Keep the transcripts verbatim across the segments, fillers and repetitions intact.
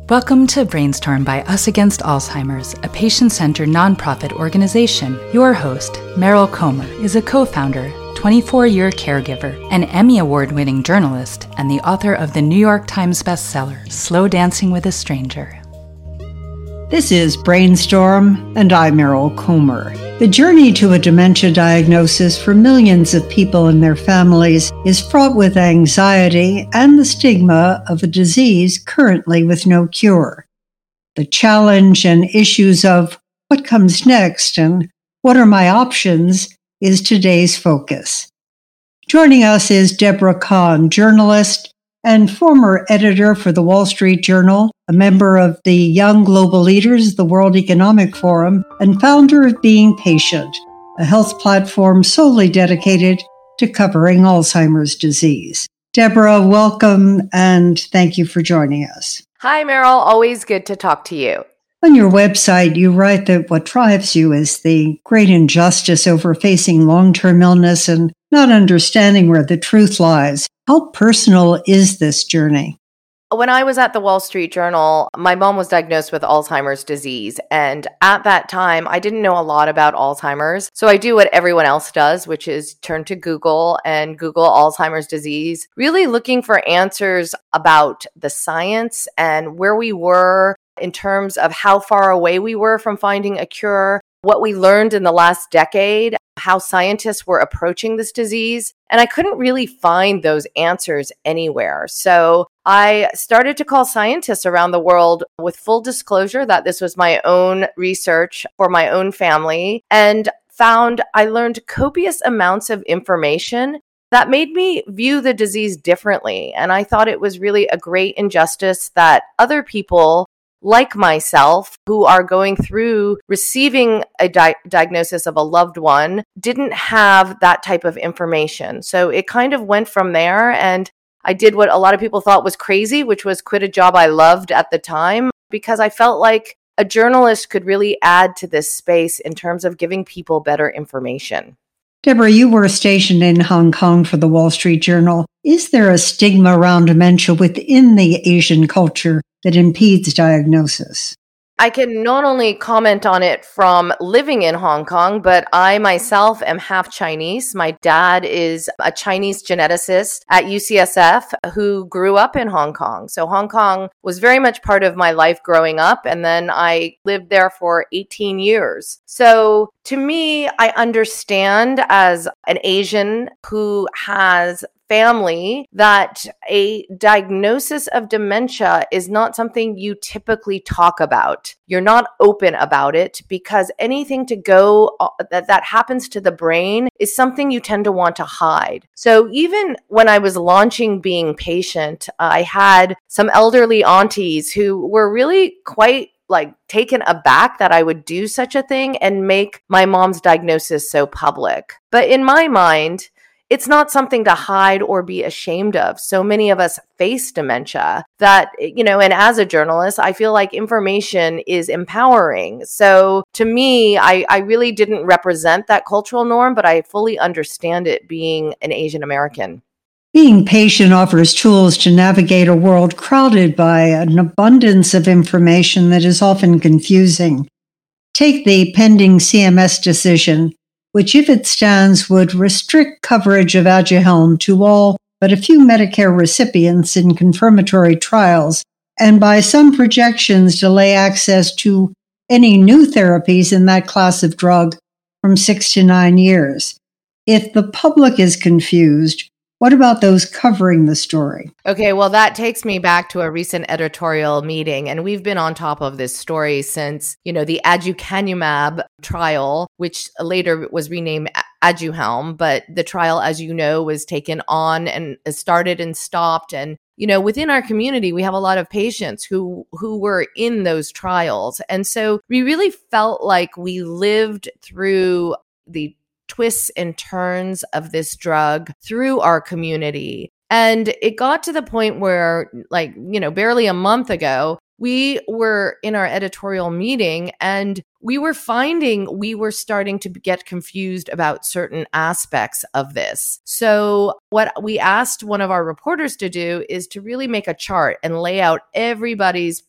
Welcome to Brainstorm by Us Against Alzheimer's, a patient-centered nonprofit organization. Your host, Meryl Comer, is a co-founder, twenty-four-year caregiver, an Emmy Award-winning journalist, and the author of the New York Times bestseller, Slow Dancing with a Stranger. This is Brainstorm, and I'm Meryl Comer. The journey to a dementia diagnosis for millions of people and their families is fraught with anxiety and the stigma of a disease currently with no cure. The challenge and issues of what comes next and what are my options is today's focus. Joining us is Deborah Kahn, journalist and former editor for the Wall Street Journal, a member of the Young Global Leaders of the World Economic Forum, and founder of Being Patient, a health platform solely dedicated to covering Alzheimer's disease. Deborah, welcome, and thank you for joining us. Hi, Meryl. Always good to talk to you. On your website, you write that what drives you is the great injustice over facing long-term illness and not understanding where the truth lies. How personal is this journey? When I was at the Wall Street Journal, my mom was diagnosed with Alzheimer's disease. And at that time, I didn't know a lot about Alzheimer's. So I do what everyone else does, which is turn to Google and Google Alzheimer's disease, really looking for answers about the science and where we were in terms of how far away we were from finding a cure, what we learned in the last decade, how scientists were approaching this disease. And I couldn't really find those answers anywhere. So I started to call scientists around the world with full disclosure that this was my own research for my own family, and found I learned copious amounts of information that made me view the disease differently. And I thought it was really a great injustice that other people like myself, who are going through receiving a di- diagnosis of a loved one, didn't have that type of information. So it kind of went from there, and I did what a lot of people thought was crazy, which was quit a job I loved at the time, because I felt like a journalist could really add to this space in terms of giving people better information. Deborah, you were stationed in Hong Kong for the Wall Street Journal. Is there a stigma around dementia within the Asian culture that impedes diagnosis? I can not only comment on it from living in Hong Kong, but I myself am half Chinese. My dad is a Chinese geneticist at U C S F who grew up in Hong Kong. So Hong Kong was very much part of my life growing up. And then I lived there for eighteen years. So to me, I understand as an Asian who has family that a diagnosis of dementia is not something you typically talk about. You're not open about it because anything to go uh, that, that happens to the brain is something you tend to want to hide. So even when I was launching Being Patient, I had some elderly aunties who were really quite like taken aback that I would do such a thing and make my mom's diagnosis so public. But in my mind, it's not something to hide or be ashamed of. So many of us face dementia that, you know, and as a journalist, I feel like information is empowering. So to me, I, I really didn't represent that cultural norm, but I fully understand it being an Asian American. Being Patient offers tools to navigate a world crowded by an abundance of information that is often confusing. Take the pending C M S decision, which, if it stands, would restrict coverage of Aduhelm to all but a few Medicare recipients in confirmatory trials, and by some projections delay access to any new therapies in that class of drug from six to nine years. If the public is confused, what about those covering the story? Okay, well, that takes me back to a recent editorial meeting, and we've been on top of this story since, you know, the aducanumab trial, which later was renamed Aduhelm, but the trial, as you know, was taken on and started and stopped. And, you know, within our community, we have a lot of patients who, who were in those trials. And so we really felt like we lived through the twists and turns of this drug through our community. And it got to the point where, like, you know, barely a month ago, we were in our editorial meeting and we were finding we were starting to get confused about certain aspects of this. So what we asked one of our reporters to do is to really make a chart and lay out everybody's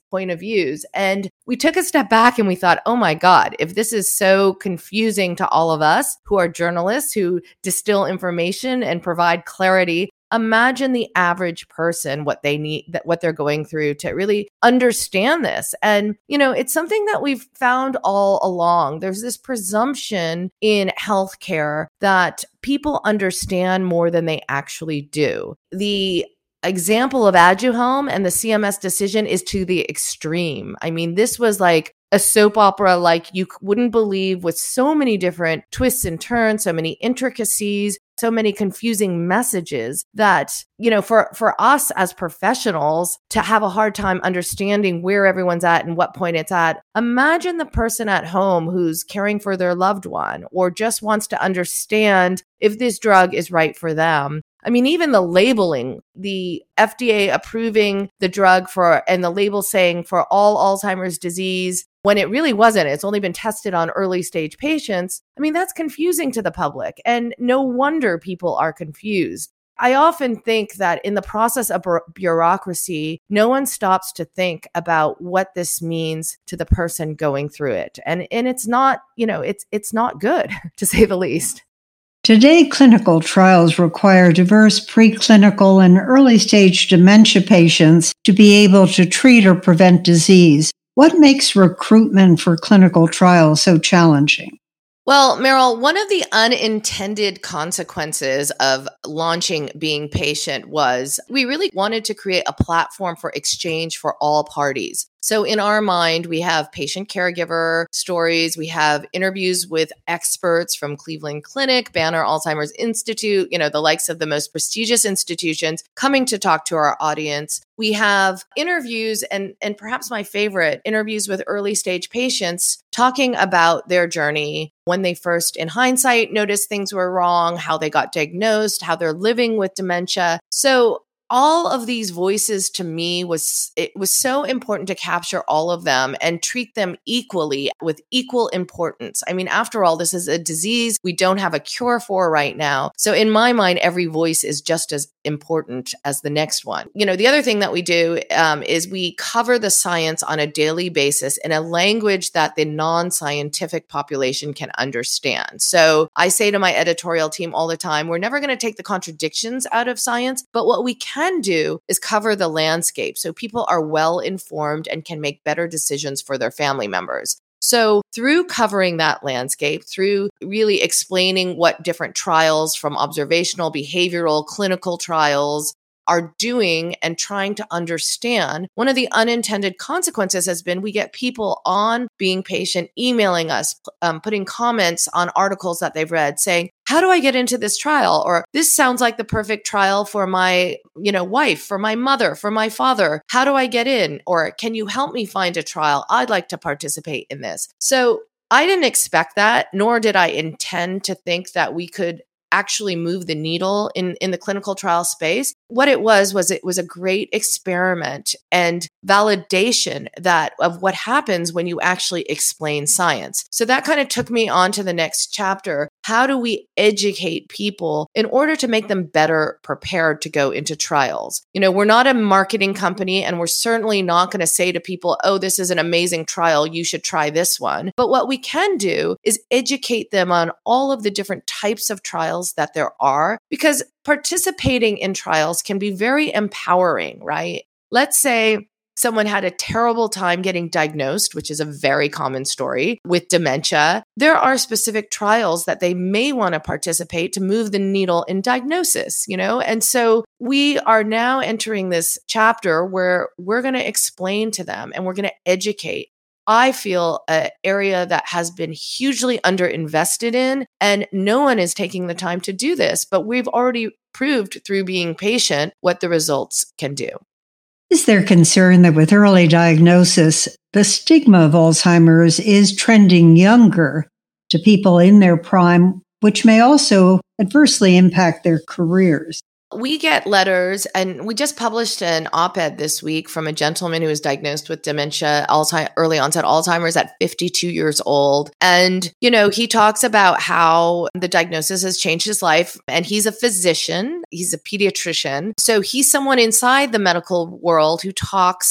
point of views. And we took a step back and we thought, oh my God, if this is so confusing to all of us who are journalists who distill information and provide clarity, imagine the average person, what they need, that what they're going through to really understand this. And, you know, it's something that we've found all along. There's this presumption in healthcare that people understand more than they actually do. The example of Aduhelm and the C M S decision is to the extreme. I mean, this was like a soap opera like you wouldn't believe, with so many different twists and turns, so many intricacies, so many confusing messages that, you know, for, for us as professionals to have a hard time understanding where everyone's at and what point it's at. Imagine the person at home who's caring for their loved one or just wants to understand if this drug is right for them. I mean, even the labeling, the F D A approving the drug for, and the label saying for all Alzheimer's disease, when it really wasn't. It's only been tested on early stage patients. I mean, that's confusing to the public, and no wonder people are confused. I often think that in the process of bureaucracy, no one stops to think about what this means to the person going through it. And and it's not, you know, it's it's not good, to say the least. Today, clinical trials require diverse preclinical and early-stage dementia patients to be able to treat or prevent disease. What makes recruitment for clinical trials so challenging? Well, Meryl, one of the unintended consequences of launching Being Patient was we really wanted to create a platform for exchange for all parties. So in our mind, we have patient caregiver stories. We have interviews with experts from Cleveland Clinic, Banner Alzheimer's Institute, you know, the likes of the most prestigious institutions coming to talk to our audience. We have interviews and, and perhaps my favorite, interviews with early stage patients talking about their journey, when they first, in hindsight, noticed things were wrong, how they got diagnosed, how they're living with dementia. So all of these voices to me was, it was so important to capture all of them and treat them equally with equal importance. I mean, after all, this is a disease we don't have a cure for right now. So in my mind, every voice is just as important as the next one. You know, the other thing that we do um, is we cover the science on a daily basis in a language that the non-scientific population can understand. So I say to my editorial team all the time, we're never going to take the contradictions out of science, but what we can can do is cover the landscape so people are well informed and can make better decisions for their family members. So through covering that landscape, through really explaining what different trials from observational, behavioral, clinical trials are doing and trying to understand, one of the unintended consequences has been we get people on Being Patient emailing us, um, putting comments on articles that they've read saying, how do I get into this trial? Or this sounds like the perfect trial for my, you know, wife, for my mother, for my father. How do I get in? Or can you help me find a trial? I'd like to participate in this. So I didn't expect that, nor did I intend to think that we could actually move the needle in, in the clinical trial space. What it was, was it was a great experiment and validation that of what happens when you actually explain science. So that kind of took me on to the next chapter. How do we educate people in order to make them better prepared to go into trials? You know, we're not a marketing company, and we're certainly not going to say to people, oh, this is an amazing trial, you should try this one. But what we can do is educate them on all of the different types of trials that there are, because participating in trials can be very empowering, right? Let's say someone had a terrible time getting diagnosed, which is a very common story with dementia. There are specific trials that they may want to participate to move the needle in diagnosis, you know? And so we are now entering this chapter where we're going to explain to them and we're going to educate. I feel an area that has been hugely underinvested in, and no one is taking the time to do this, but we've already proved through Being Patient what the results can do. Is there concern that with early diagnosis, the stigma of Alzheimer's is trending younger to people in their prime, which may also adversely impact their careers? We get letters, and we just published an op-ed this week from a gentleman who was diagnosed with dementia, Alzheimer's, early onset Alzheimer's at fifty-two years old. And, you know, he talks about how the diagnosis has changed his life, and he's a physician, he's a pediatrician. So he's someone inside the medical world who talks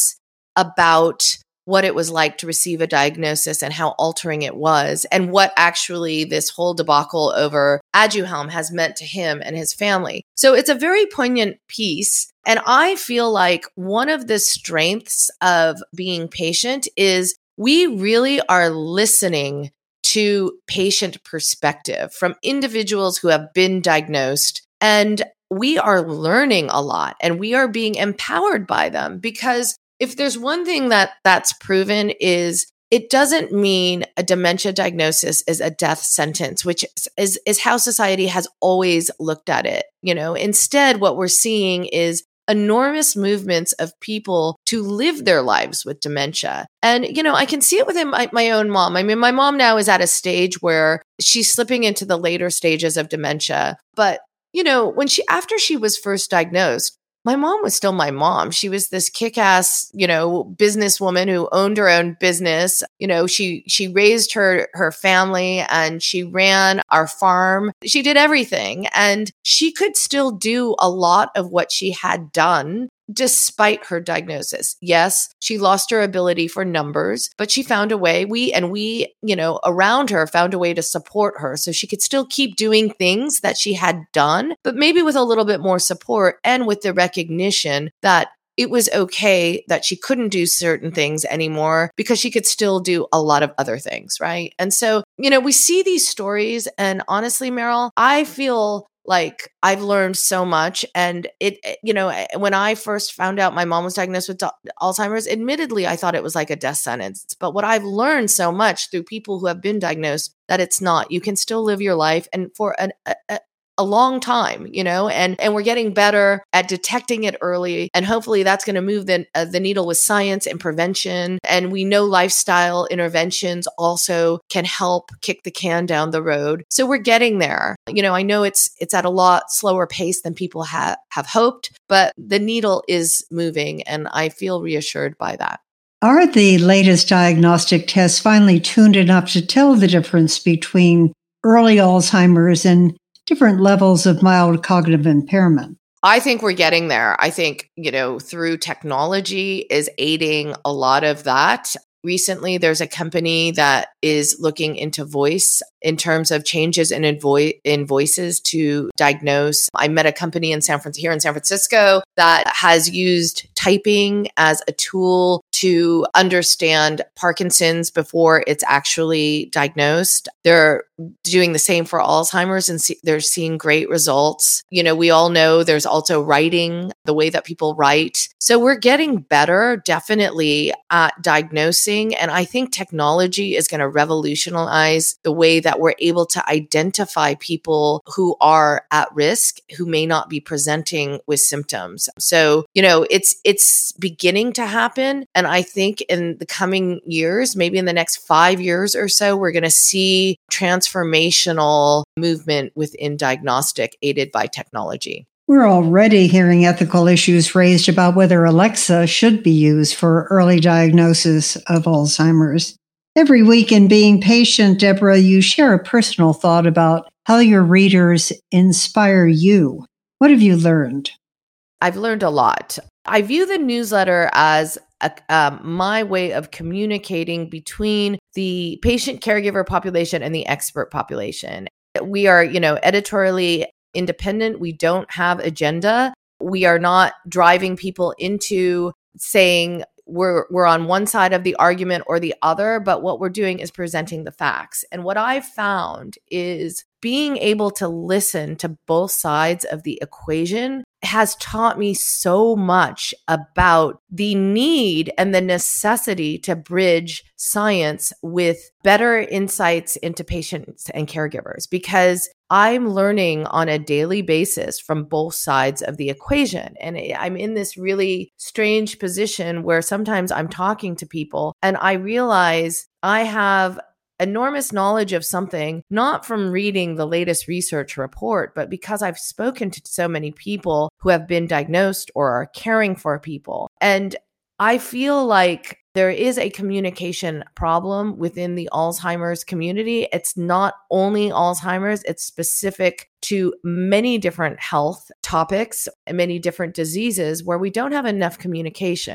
about what it was like to receive a diagnosis and how altering it was, and what actually this whole debacle over Aduhelm has meant to him and his family. So it's a very poignant piece. And I feel like one of the strengths of being patient is we really are listening to patient perspective from individuals who have been diagnosed. And we are learning a lot and we are being empowered by them, because if there's one thing that that's proven is it doesn't mean a dementia diagnosis is a death sentence, which is, is how society has always looked at it. You know, instead, what we're seeing is enormous movements of people to live their lives with dementia. And, you know, I can see it within my, my own mom. I mean, my mom now is at a stage where she's slipping into the later stages of dementia. But, you know, when she, after she was first diagnosed, my mom was still my mom. She was this kick-ass, you know, businesswoman who owned her own business. You know, she she raised her her family and she ran our farm. She did everything, and she could still do a lot of what she had done despite her diagnosis. Yes, she lost her ability for numbers, but she found a way. We and we, you know, around her found a way to support her so she could still keep doing things that she had done, but maybe with a little bit more support and with the recognition that it was okay that she couldn't do certain things anymore because she could still do a lot of other things, right? And so, you know, we see these stories, and honestly, Meryl, I feel like I've learned so much. And it, you know, when I first found out my mom was diagnosed with Alzheimer's, admittedly, I thought it was like a death sentence. But what I've learned so much through people who have been diagnosed, that it's not. You can still live your life, and for an, a, a long time, you know, and, and we're getting better at detecting it early. And hopefully that's going to move the, uh, the needle with science and prevention. And we know lifestyle interventions also can help kick the can down the road. So we're getting there. You know, I know it's, it's at a lot slower pace than people ha- have hoped, but the needle is moving, and I feel reassured by that. Are the latest diagnostic tests finally tuned enough to tell the difference between early Alzheimer's and different levels of mild cognitive impairment? I think we're getting there. I think, you know, through technology is aiding a lot of that. Recently, there's a company that is looking into voice in terms of changes in, invo- in voices to diagnose. I met a company in San Fran- here in San Francisco that has used typing as a tool to understand Parkinson's before it's actually diagnosed. They're doing the same for Alzheimer's, and see- they're seeing great results. You know, we all know there's also writing, the way that people write. So we're getting better, definitely, at diagnosing. And I think technology is going to revolutionize the way that we're able to identify people who are at risk, who may not be presenting with symptoms. So, you know, it's it's beginning to happen. And I think in the coming years, maybe in the next five years or so, we're going to see transformational movement within diagnostic aided by technology. We're already hearing ethical issues raised about whether Alexa should be used for early diagnosis of Alzheimer's. Every week in Being Patient, Deborah, you share a personal thought about how your readers inspire you. What have you learned? I've learned a lot. I view the newsletter as a, um, my way of communicating between the patient caregiver population and the expert population. We are, you know, editorially independent. We don't have agenda. We are not driving people into saying we're we're on one side of the argument or the other, but what we're doing is presenting the facts. And what I've found is being able to listen to both sides of the equation has taught me so much about the need and the necessity to bridge science with better insights into patients and caregivers, because I'm learning on a daily basis from both sides of the equation. And I'm in this really strange position where sometimes I'm talking to people and I realize I have enormous knowledge of something, not from reading the latest research report, but because I've spoken to so many people who have been diagnosed or are caring for people. And I feel like there is a communication problem within the Alzheimer's community. It's not only Alzheimer's, it's specific to many different health topics and many different diseases where we don't have enough communication.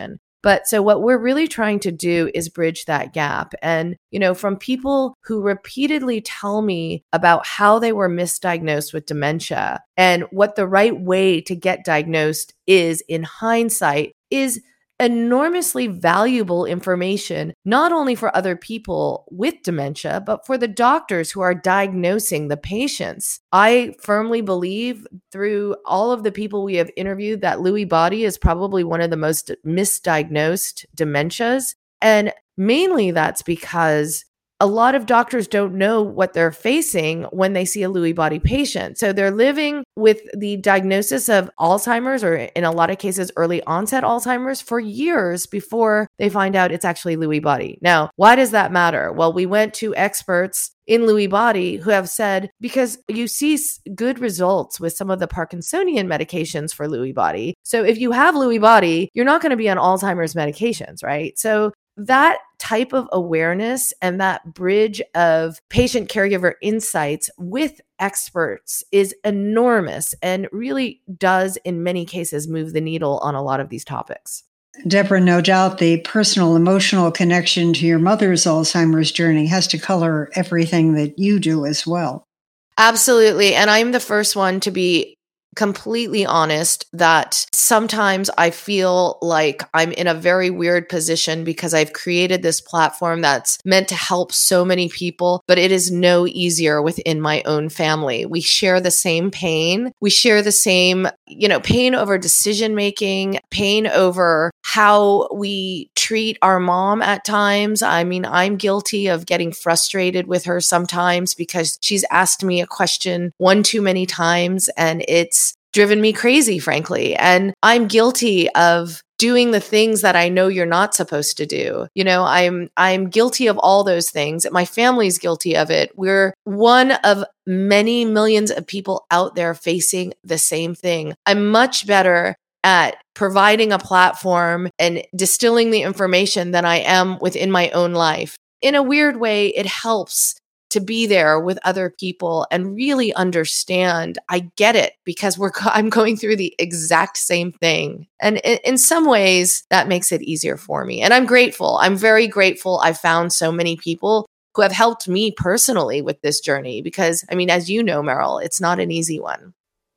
But so what we're really trying to do is bridge that gap. And, you know, from people who repeatedly tell me about how they were misdiagnosed with dementia and what the right way to get diagnosed is in hindsight is enormously valuable information, not only for other people with dementia, but for the doctors who are diagnosing the patients. I firmly believe through all of the people we have interviewed that Lewy body is probably one of the most misdiagnosed dementias. And mainly that's because a lot of doctors don't know what they're facing when they see a Lewy body patient. So they're living with the diagnosis of Alzheimer's, or in a lot of cases, early onset Alzheimer's, for years before they find out it's actually Lewy body. Now, why does that matter? Well, we went to experts in Lewy body who have said, because you see good results with some of the Parkinsonian medications for Lewy body. So if you have Lewy body, you're not going to be on Alzheimer's medications, right? So that type of awareness and that bridge of patient caregiver insights with experts is enormous and really does, in many cases, move the needle on a lot of these topics. Deborah, no doubt the personal emotional connection to your mother's Alzheimer's journey has to color everything that you do as well. Absolutely. And I'm the first one to be completely honest that sometimes I feel like I'm in a very weird position because I've created this platform that's meant to help so many people, but it is no easier within my own family. We share the same pain. We share the same, you know, pain over decision making, pain over how we treat our mom at times. I mean, I'm guilty of getting frustrated with her sometimes because she's asked me a question one too many times and it's driven me crazy, frankly. And I'm guilty of doing the things that I know you're not supposed to do. You know, I'm I'm guilty of all those things. My family's guilty of it. We're one of many millions of people out there facing the same thing. I'm much better at providing a platform and distilling the information than I am within my own life. In a weird way, it helps to be there with other people and really understand. I get it because we're I'm going through the exact same thing. And in, in some ways, that makes it easier for me. And I'm grateful. I'm very grateful I found so many people who have helped me personally with this journey because, I mean, as you know, Meryl, it's not an easy one.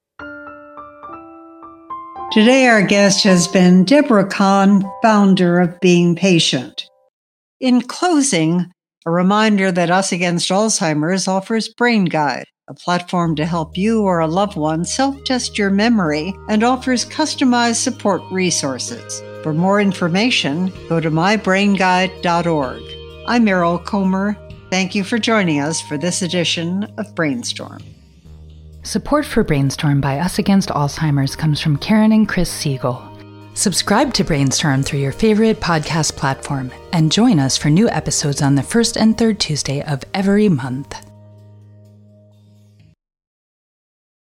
Today, our guest has been Deborah Kahn, founder of Being Patient. In closing, a reminder that Us Against Alzheimer's offers Brain Guide, a platform to help you or a loved one self-test your memory and offers customized support resources. For more information, go to my brain guide dot org. I'm Meryl Comer. Thank you for joining us for this edition of Brainstorm. Support for Brainstorm by Us Against Alzheimer's comes from Karen and Chris Siegel. Subscribe to Brainstorm through your favorite podcast platform and join us for new episodes on the first and third Tuesday of every month.